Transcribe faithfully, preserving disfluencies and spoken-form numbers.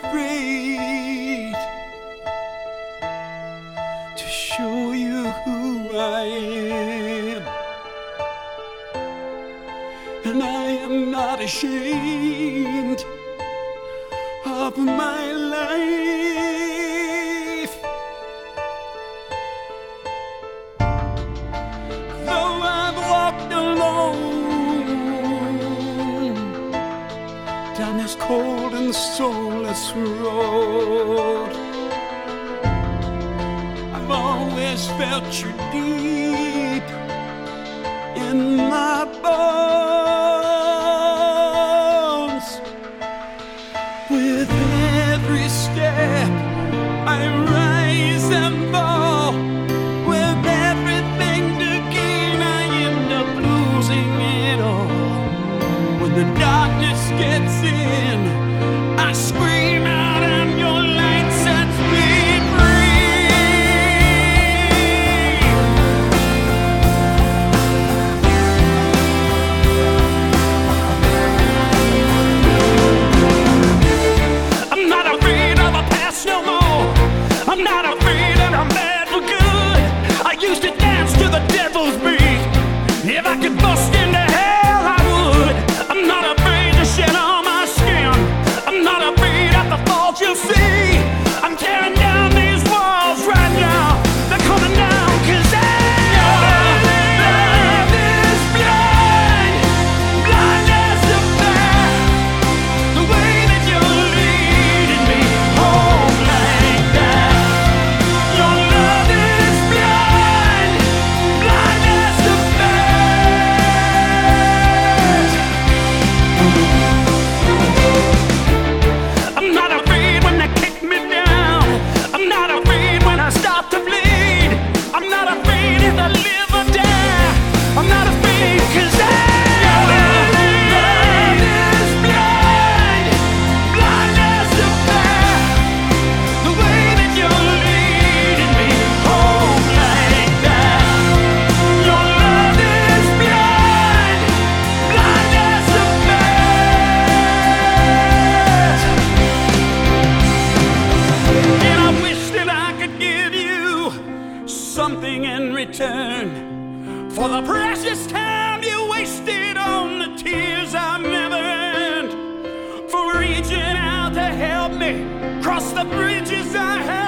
afraid to show you who I am, and I am not ashamed of my life. Though I've walked alone down this cold and soulless road, I've always felt you deep in my bones. With every step I rise and fall, with everything to gain I end up losing it all. When the darkness gets in, I scream out and your light sets me I'm not afraid and I'm bad for good. I used to dance to the devil's beat. If I could bust into hell, I would. I'm not afraid to shed all my skin. I'm not afraid of the fault you'll see. I'm tearing down these walls right now. They're coming down 'cause I something in return for the precious time you wasted on the tears I've never earned, for reaching out to help me cross the bridges I have.